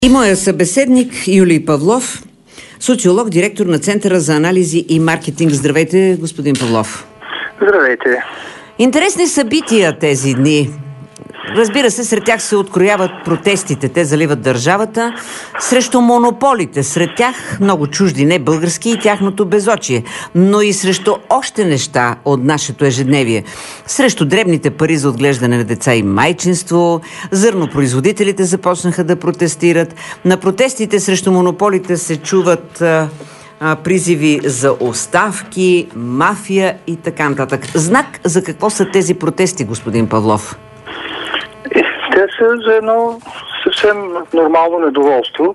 И моя събеседник Юлий Павлов, социолог, директор на Центъра за анализи и маркетинг. Здравейте, господин Павлов. Здравейте. Интересни събития тези дни. Разбира се, сред тях се открояват протестите. Те заливат държавата срещу монополите. Сред тях много чужди, не български, и тяхното безочие. Но и срещу още неща от нашето ежедневие. Срещу дребните пари за отглеждане на деца и майчинство. Зърнопроизводителите започнаха да протестират. На протестите срещу монополите се чуват призиви за оставки, мафия и така нататък. Знак за какво са тези протести, господин Павлов? Те са за едно съвсем нормално недоволство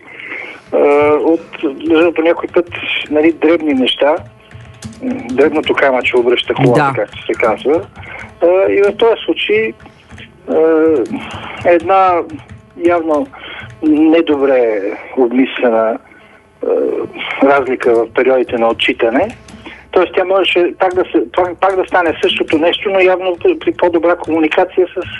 по някой път дребни неща. Дребното камъче обръща колата, както се казва. И в този случай една явно недобре обмислена разлика в периодите на отчитане. Тоест тя можеше пак да стане същото нещо, но явно при по-добра комуникация с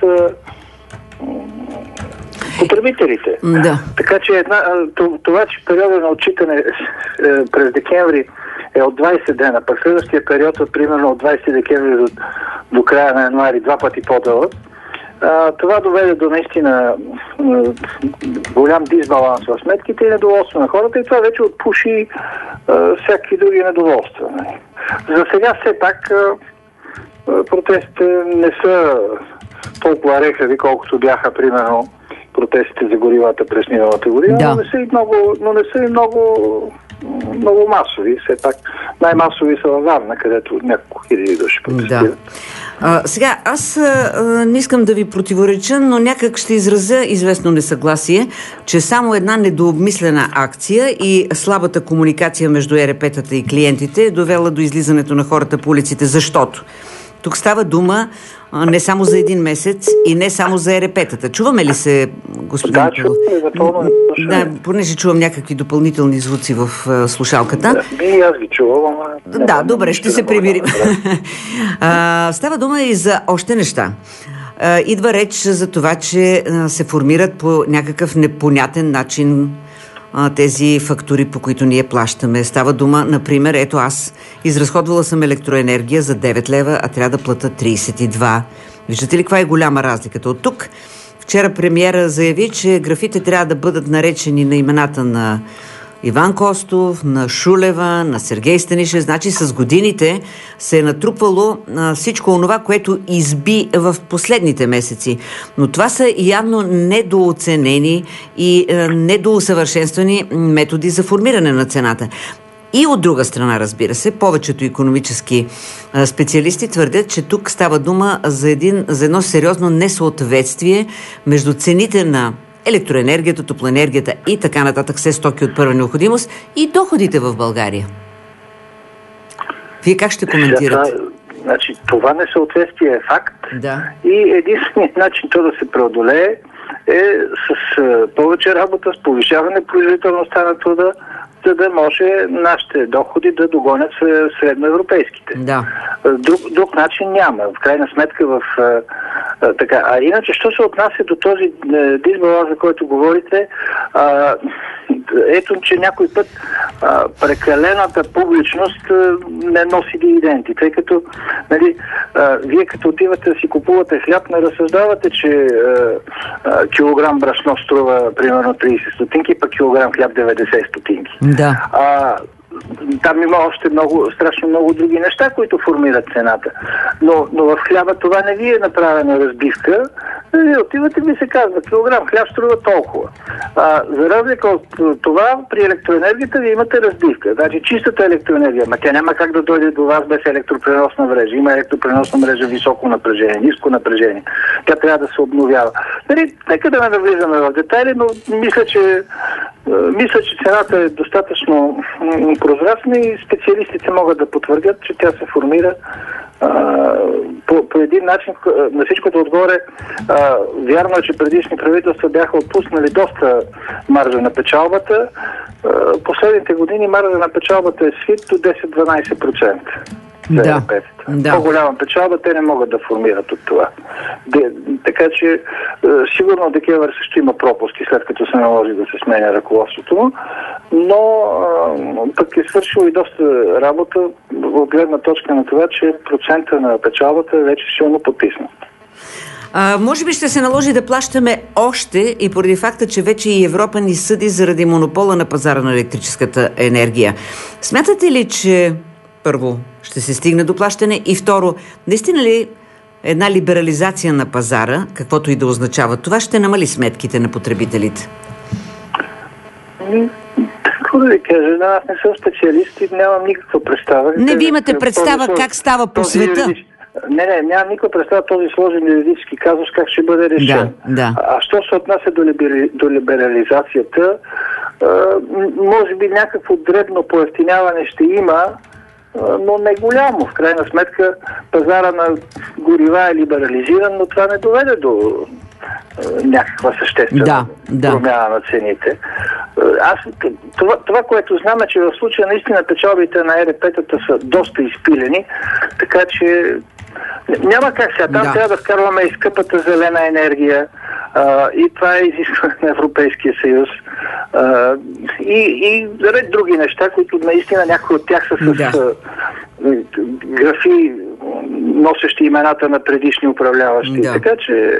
потребителите. Да. Така че това, че периода на отчитане през декември е от 20 дена, пък следващия период е примерно от 20 декември до края на януари 2 пъти по-дълъг, това доведе до наистина голям дисбаланс в сметките и недоволство на хората, и това вече отпуши всякакви други недоволства. За сега все пак протестите не са толкова рехави, колкото бяха примерно протестите за горивата през миналата година, но не са и много масови. Все пак най-масови са във Варна, където няколко хиляди души протестират. Сега, аз не искам да ви противореча, но някак ще изразя известно несъгласие, че само една недообмислена акция и слабата комуникация между ЕРП-тата и клиентите е довела до излизането на хората по улиците, защото тук става дума не само за един месец и не само за ЕРП-тата. Чуваме ли се, господин Павлов? Да, понеже чувам някакви допълнителни звуци в слушалката. И аз ги чувам. Да, добре, ще се примирим. Става дума и за още неща. Идва реч за това, че се формират по някакъв непонятен начин тези фактури, по които ние плащаме. Става дума, например, ето аз изразходвала съм електроенергия за 9 лева, а трябва да плата 32. Виждате ли каква е голяма разликата? От тук вчера премиера заяви, че графите трябва да бъдат наречени на имената на Иван Костов, на Шулева, на Сергей Станишев. Значи с годините се е натрупвало всичко онова, което изби в последните месеци. Но това са явно недооценени и недоусъвършенствани методи за формиране на цената. И от друга страна, разбира се, повечето икономически специалисти твърдят, че тук става дума за едно сериозно несъответствие между цените на електроенергията, топлоенергията и така нататък, все стоки от първа необходимост и доходите в България. Вие как ще коментирате? Значи, това несъответствие е факт. Да. И единственият начин то да се преодолее е с повече работа, с повишаване производителността на труда, за да може нашите доходи да догонят средноевропейските. Да. Друг начин няма. В крайна сметка така. А иначе, що се отнася до този дисбаланс, за който говорите, ето, че някой път прекалената публичност не носи дивиденти. Тъй като, вие като отивате да си купувате хляб, не разсъждавате, че килограм брашно струва примерно 30 стотинки, пък килограм хляб 90 стотинки. Да. Там има още страшно много други неща, които формират цената. Но в хляба това не ви е направена разбивка. Вие отивате, ви се казва, килограм хляб струва толкова. За разлика от това, при електроенергията ви имате разбивка. Значи чистата електроенергия, тя няма как да дойде до вас без електропреносна мрежа. Има електропреносна мрежа високо напрежение, ниско напрежение. Тя трябва да се обновява. Нека да не навлизаме в детайли, но мисля, че цената е достатъчно прозрачна и специалистите могат да потвърдят, че тя се формира по един начин. На всичкото отгоре, вярно е, че предишни правителства бяха отпуснали доста маржа на печалбата. Последните години маржа на печалбата е свит до 10-12%. за ЕРП-тата. Да. По-голяма печалба те не могат да формират от това. Така че сигурно ДКЕВР също има пропуски, след като се наложи да се сменя ръководството му, но пък е свършил и доста работа от гледна точка на това, че процента на печалбата е вече силно потиснат. Може би ще се наложи да плащаме още и поради факта, че вече и Европа ни съди заради монопола на пазара на електрическата енергия. Смятате ли, че първо ще се стигне до плащане и второ, наистина ли една либерализация на пазара, каквото и да означава това, ще намали сметките на потребителите? Какво да ви кажа? Аз не съм специалист и нямам никаква представа. Не ви имате представа как става по света? Нямам никаква представа този сложен юридически казус как ще бъде решен. Да. А що се отнася до либерализацията, може би някакво дребно поевтиняване ще има, но не голямо. В крайна сметка пазара на горива е либерализиран, но това не доведе до някаква съществена промяна на цените. Това, което знам е, че в случая наистина печалбите на ЕРП-тата са доста изпилени, така че няма как сега. Там трябва да вкарваме и скъпата зелена енергия, и това е изискване на Европейския съюз. И ред други неща, които наистина някои от тях са с графи, носещи имената на предишни управляващи. Така че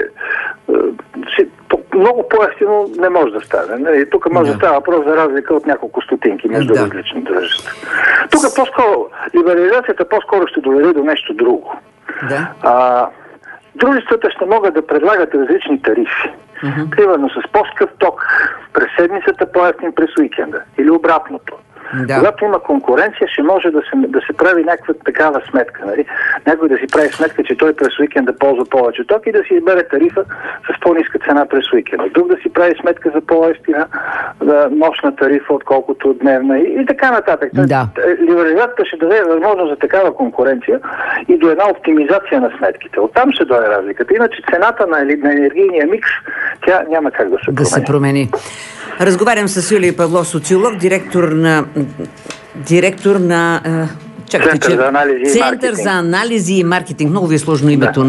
много по-ефтино не може да стане. Тук може да става въпрос за разлика от няколко стотинки между различни дружества. Тук по-скоро либерализацията по-скоро ще доведе до нещо друго. Дружествата ще могат да предлагат различни тарифи. Примерно с по-скъп ток през седмицата, по-ефтин през уикенда. Или обратното. Когато има конкуренция, ще може да се прави някаква такава сметка. Нали? Някой да си прави сметка, че той през уикенда ползва повече ток и да си избере тарифа с по-ниска цена през уикенда. Друг да си прави сметка за по-евтина нощна тарифа, отколкото дневна и така нататък. Либерализацията ще даде възможност за такава конкуренция и до една оптимизация на сметките. Оттам ще дойде разликата. Иначе цената на енергийния микс, тя няма как да се промени. Разговарям с Юлий Павлов, социолог, директор на Център за анализи и маркетинг. Много ви е сложно името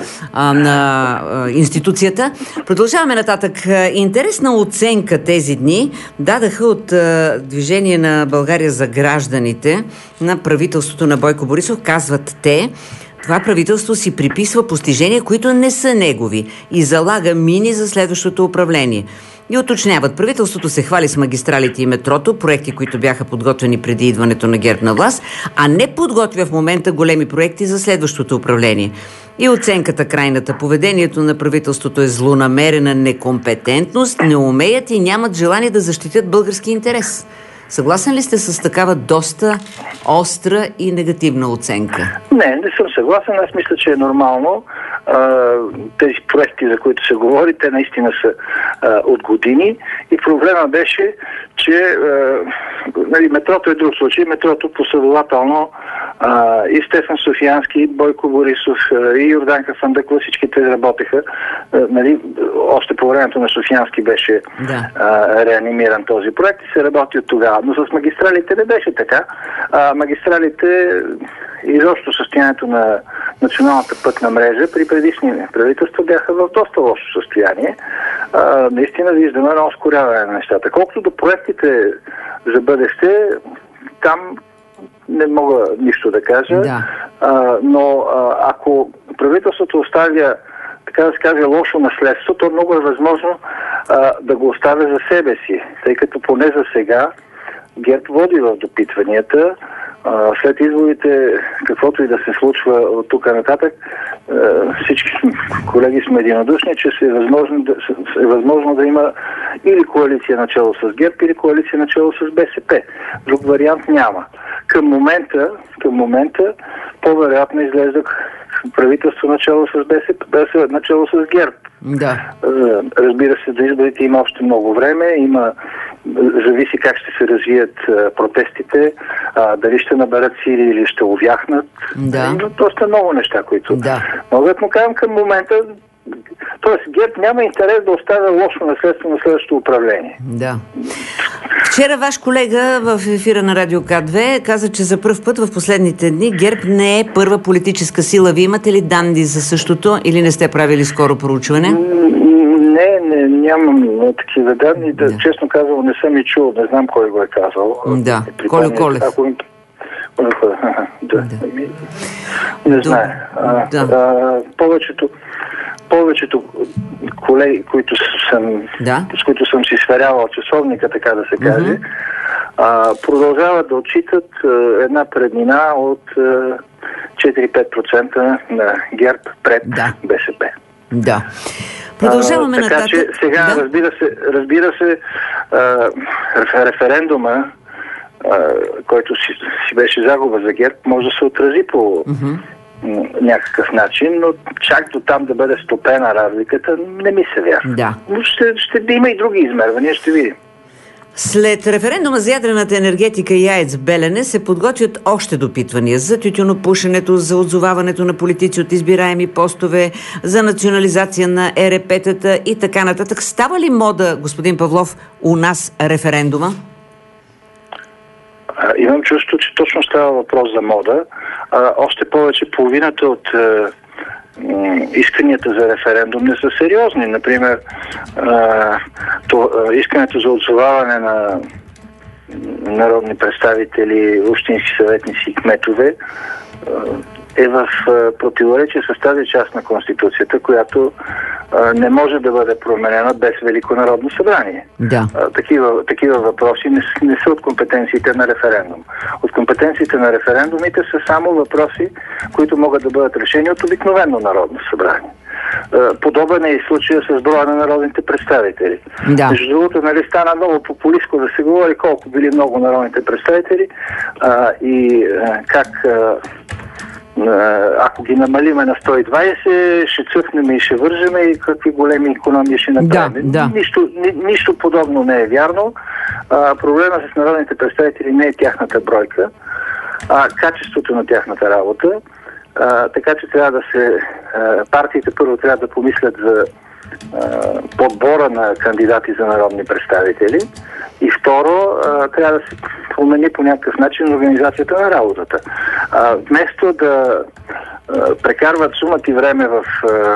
на институцията. Продължаваме нататък. Интересна оценка тези дни дадаха от Движение на България за гражданите на правителството на Бойко Борисов. Казват те, това правителство си приписва постижения, които не са негови и залага мини за следващото управление. И уточняват, правителството се хвали с магистралите и метрото, проекти, които бяха подготвени преди идването на ГЕРБ на власт, а не подготвя в момента големи проекти за следващото управление. И оценката крайната. Поведението на правителството е злонамерена некомпетентност, не умеят и нямат желание да защитят български интерес. Съгласен ли сте с такава доста остра и негативна оценка? Не съм съгласен. Аз мисля, че е нормално. Тези проекти, за които се говори, те наистина са от години и проблема беше, че метрото е друг случай. Метрото последователно и Стефан Софиянски, и Бойко Борисов, и Йорданка Фандъкова, всички те работеха. Още по времето на Софиянски беше реанимиран този проект и се работи от тогава. Но с магистралите не беше така. Магистралите и изобщо състоянието на националната пътна мрежа при предишни правителства бяха в доста лошо състояние. Наистина виждаме едно ускоряване на нещата. Колкото до проектите за бъдеще, там не мога нищо да кажа, но ако правителството оставя, така да се каже, лошо наследство, то много е възможно да го оставя за себе си, тъй като поне за сега ГЕРБ води в допитванията. След изборите, каквото и да се случва от тук нататък, всички колеги сме единодушни, че е възможно да има или коалиция начало с ГЕРБ, или коалиция начало с БСП. Друг вариант няма. Към момента по-вероятно изглежда правителство начало с БСП, начало с ГЕРБ. Разбира се, до изборите има още много време, зависи как ще се развият протестите, дали ще наберат сили или ще увяхнат. Доста много неща, които могат, но казвам към момента, т.е. ГЕРБ няма интерес да оставя лошо наследство на следващото управление. Вчера ваш колега в ефира на Радио К2 каза, че за пръв път в последните дни ГЕРБ не е първа политическа сила. Вие имате ли данни за същото или не сте правили скоро проучване? Не, нямам такива данни. Да. Честно казвам, не съм и чул. Не знам кой го е казал. Да, Кольо Колев. Не знае. Повечето колеги, с които съм си сверявал часовника, така да се каже, продължават да отчитат една преднина от 4-5% на ГЕРБ пред БСП. Да. Продължаваме нататък. Така че сега, разбира се, референдума, който си беше загуба за ГЕРБ, може да се отрази по някакъв начин, но чак до там да бъде стопена разликата, не ми се вярва. Да. Но ще има и други измервания, ще видим. След референдума за ядрената енергетика и АЕЦ Белене се подготвят още допитвания за тютюнопушенето, за отзоваването на политици от избираеми постове, за национализация на ЕРП-тата и така нататък. Става ли мода, господин Павлов, у нас референдума? Имам чувство, че точно става въпрос за мода. Още повече половината от исканията за референдум не са сериозни. Например, искането за отзоваване на народни представители, общински съветници и кметове е в противоречие с тази част на Конституцията, която не може да бъде променена без Велико народно събрание. Да. Такива въпроси не са от компетенциите на референдум. От компетенциите на референдумите са само въпроси, които могат да бъдат решени от обикновено народно събрание. Подобен е и случая с броя на народните представители. Да. Между другото, стана много популистко да се говори колко били много народните представители и как ако ги намалиме на 120, ще цъфнем и ще вържеме и какви големи икономии ще направим. Да. Нищо подобно не е вярно. Проблема с народните представители не е тяхната бройка, а качеството на тяхната работа. Така че трябва да партиите първо трябва да помислят за подбора на кандидати за народни представители и второ трябва да се промени по някакъв начин организацията на работата. Вместо да прекарват сума и време в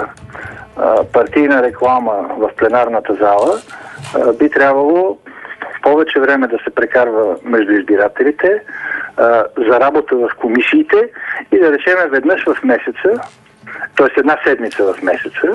партийна реклама в пленарната зала, би трябвало повече време да се прекарва между избирателите, за работа в комисиите и да речем веднъж в месеца, т.е. една седмица в месеца,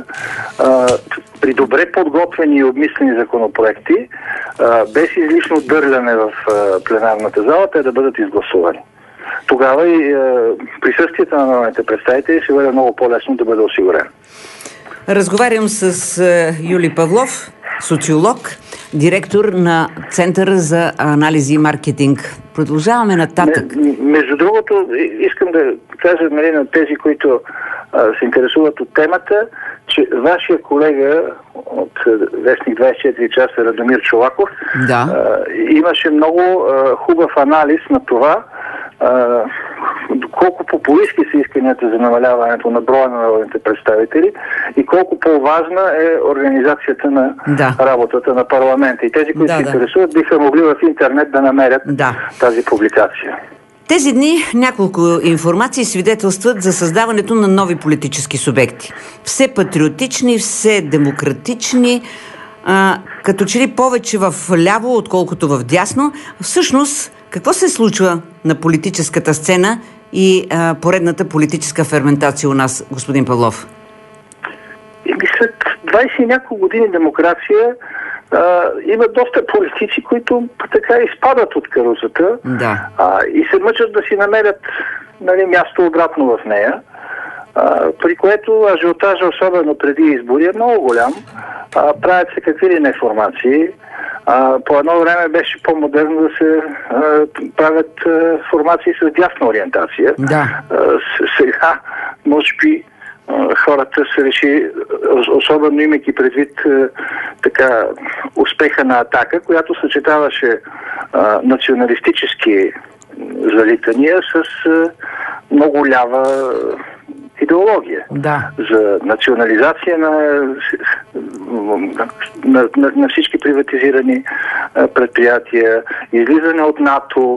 при добре подготвени и обмислени законопроекти, без излишно дърляне в пленарната зала, те да бъдат изгласувани. Тогава и присъствието на народните представители ще бъде много по-лесно да бъде осигурено. Разговарям с Юли Павлов, социолог, директор на Центъра за анализи и маркетинг. Продължаваме нататък. Между другото, искам да кажа на тези, които се интересуват от темата, че вашия колега от вестник 24 часа Радомир Чолаков имаше много хубав анализ на това колко популистки са исканията за намаляването на броя на народните представители и колко по-важна е организацията на работата на парламента. И тези, които се интересуват, биха могли в интернет да намерят тази публикация. Тези дни няколко информации свидетелстват за създаването на нови политически субекти. Все патриотични, все демократични, като че ли повече в ляво, отколкото в дясно. Всъщност, какво се случва на политическата сцена и поредната политическа ферментация у нас, господин Павлов? След 20 и няколко години демокрация има доста политици, които така изпадат от карусата и се мъчат да си намерят място обратно в нея, при което ажиотажа, особено преди избори, е много голям. Правят се какви ли не формации. По едно време беше по-модерно да се правят формации с дясна ориентация. Сега, може би, хората се реши, особено имайки предвид така успеха на Атака, която съчетаваше националистически залитания с много лява идеология. Да. За национализация на всички приватизирани предприятия, излизане от НАТО,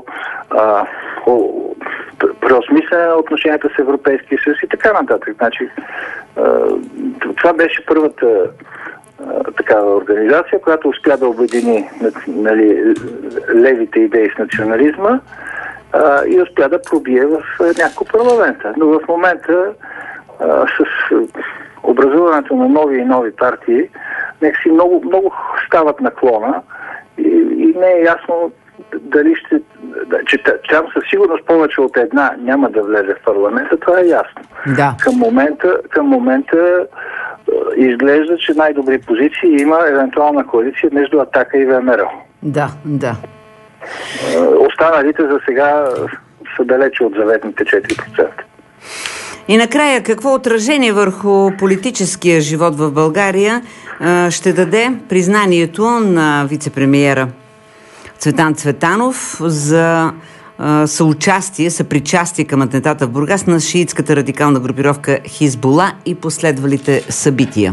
преосмислене на отношенията с Европейския съюз и така нататък. Значи, това беше първата такава организация, която успя да обедини левите идеи с национализма и успя да пробие в няколко парламента. Но в момента с образуването на нови и нови партии някакси много стават наклона и не е ясно дали че там със сигурност повече от една няма да влезе в парламента, това е ясно. Да. Към момента изглежда, че най-добри позиции има евентуална коалиция между Атака и ВМРО. Да. Останалите за сега са далече от заветните 4%. И накрая, какво отражение върху политическия живот в България ще даде признанието на вице-премиера Цветан Цветанов за съпричастие към атентата в Бургас на шиитската радикална групировка Хизбула и последвалите събития?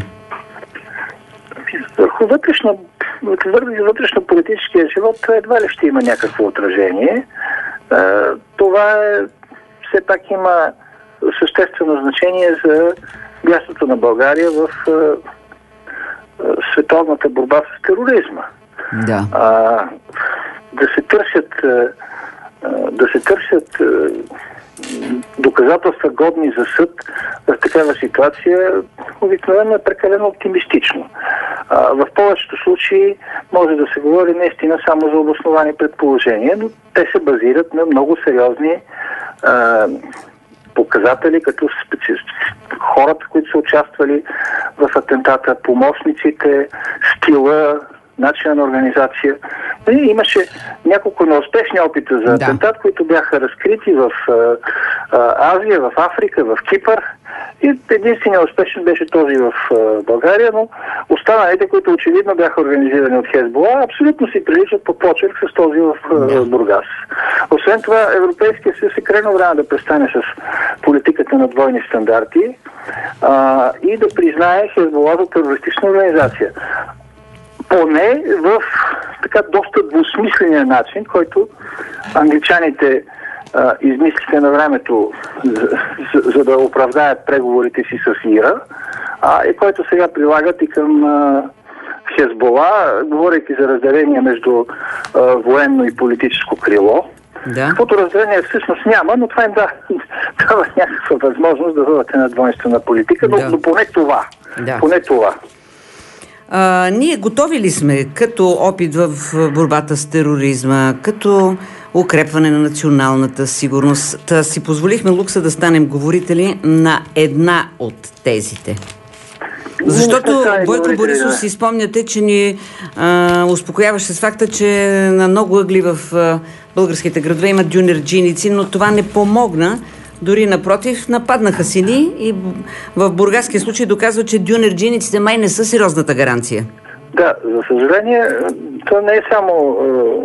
Върху вътрешно-политическия живот едва ли ще има някакво отражение. Това все пак има съществено значение за мястото на България в световната борба с тероризма. Да. Да се търсят доказателства годни за съд в такава ситуация обикновено е прекалено оптимистично. В повечето случаи може да се говори наистина само за обосновани предположения, но те се базират на много сериозни показатели, като хората, които са участвали в атентата, помощниците, стила, начина на организация. Имаше няколко неуспешни опита за атентат, които бяха разкрити в Азия, в Африка, в Кипър. И единственият успешен беше този в България, но останалите, които очевидно бяха организирани от Хезбола, абсолютно си приличат по почерк с този в Бургас. Освен това, Европейския съюз е крайно време да престане с политиката на двойни стандарти и да признае Хезбола за терористична организация. Поне в така доста двусмисления начин, който англичаните измислиха на времето, за да оправдаят преговорите си с ИРА, и който сега прилагат и към Хезбола, говорейки за разделение между военно и политическо крило. Да. Каквото разделение всъщност няма, но това им дава някаква възможност да бъдат една двойствена политика, но поне това. Да. Поне това. Ние готови ли сме като опит в борбата с тероризма, като укрепване на националната сигурност? Си позволихме лукса да станем говорители на една от тезите. Защото Бойко Борисов си спомняте, че ни успокояваше с факта, че на много ъгли в българските градове имат дюнерджийници, но това не помогна. Дори напротив, нападнаха сини и в бургаския случай доказва, че дюнерджийниците май не са сериозната гаранция. Да, за съжаление, това не е само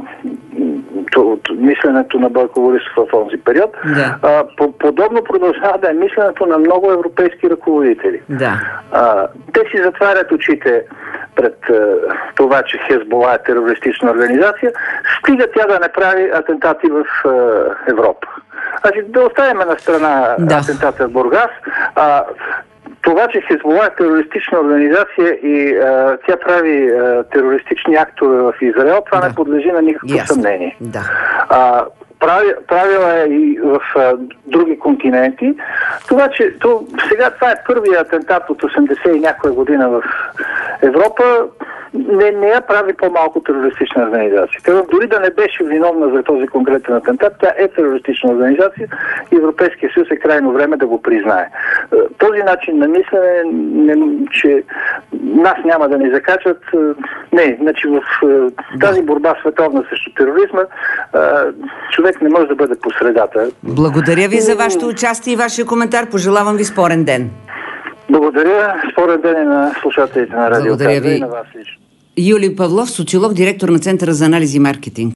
мисленето на Бойко Борисов в този период. Да. Подобно продължава да е мисленето на много европейски ръководители. Да. Те си затварят очите пред това, че Хезбола е терористична организация, стига тя да не прави атентати в Европа. Значи да оставим на страна атентата в Бургас. Това, че Хезбола е терористична организация и тя прави терористични актове в Израел, това не подлежи на никакво съмнение. Да. Правила е и в други континенти. Това е първият атентат от 80 и някоя година в Европа, не я прави по-малко терористична организация. Дори да не беше виновна за този конкретен атентат, тя е терористична организация и Европейския съюз е крайно време да го признае. Този начин на мислене, че нас няма да ни закачат, значи в тази борба световна срещу тероризма, човек не може да бъде по средата. Благодаря ви за вашето участие и вашия коментар. Пожелавам ви спорен ден. Благодаря. Спорен ден и на слушателите на Радио Каза и на вас лично. Юлий Павлов, социолог, директор на Центъра за анализ и маркетинг.